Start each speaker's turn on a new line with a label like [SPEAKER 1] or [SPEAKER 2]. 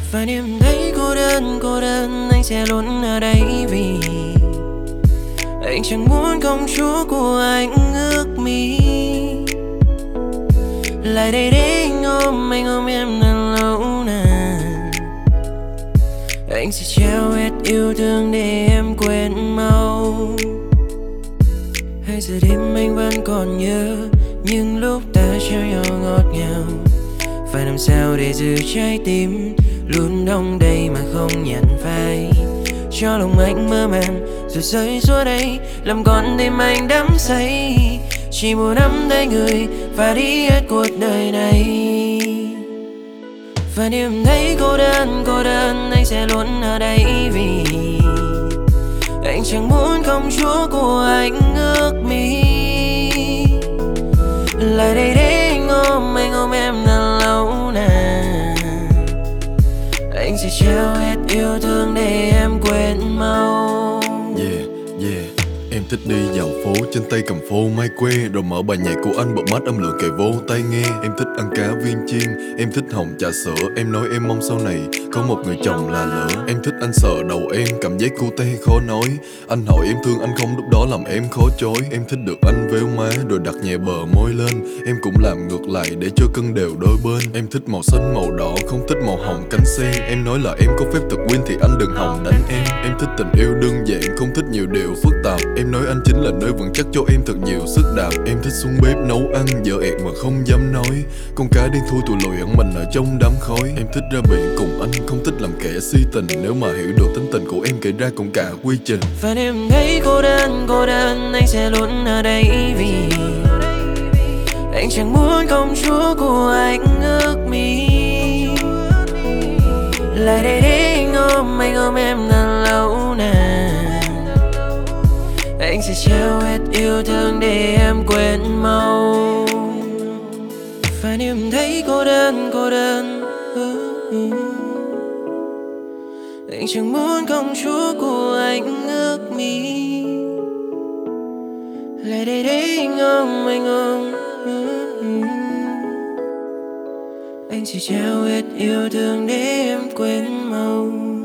[SPEAKER 1] Và nếu thấy cô đơn anh sẽ luôn ở đây vì anh chẳng muốn công chúa của anh ước mi lại đây để anh ôm em thật lâu nàn. Anh sẽ trao hết yêu thương để em quên mau. Hai giờ đêm anh vẫn còn nhớ những lúc ta trao nhau ngọt ngào. Phải làm sao để giữ trái tim luôn đong đầy mà không nhận phai, cho lòng anh mơ màng rồi rơi xuống đây làm con tim anh đắm say. Chỉ muốn nắm tay người và đi hết cuộc đời này. Và nếu thấy cô đơn anh sẽ luôn ở đây vì anh chẳng muốn công chúa của anh ước mi lại đây để anh ôm em thật lâu nàn. Anh sẽ trao hết yêu thương để em quên mau.
[SPEAKER 2] Yeah, yeah. Em thích đi dạo phố, trên tay cầm phô mai quê, rồi mở bài nhạc của anh bật mắt âm lượng kề vô tai nghe. Em thích ăn cá viên chiên, em thích hồng trà sữa. Em nói em mong sau này có một người chồng là lỡ. Em thích anh sờ đầu em, cảm giác cute khó nói. Anh hỏi em thương anh không, lúc đó làm em khó chối. Em thích được anh véo má, rồi đặt nhẹ bờ môi lên. Em cũng làm ngược lại để cho cân đều đôi bên. Em thích màu xanh màu đỏ, không thích màu hồng cánh sen. Em nói là em có phép thuật win thì anh đừng hòng đánh em. Em thích tình yêu đơn giản, không thích nhiều điều phức tạp. Em nói anh chính là nơi vững chắc cho em thật nhiều sức đạp. Em thích xuống bếp nấu ăn, dở ẹt mà không dám nói. Con cá đen thui tụi lùi ẩn mình ở trong đám khói. Em thích ra biển cùng anh, không thích làm kẻ si tình. Nếu mà hiểu được tính tình của em kể ra cũng cả quy trình.
[SPEAKER 1] Và nếu thấy cô đơn anh sẽ luôn ở đây vì anh chẳng muốn công chúa của anh ước mi lại đây để anh ôm em thật lâu nàn. Anh sẽ trao hết yêu thương để em quên mau. Và nếu thấy cô đơn anh chẳng muốn công chúa của anh ước mi lại đây để anh ôm anh sẽ trao hết yêu thương để em quên mau.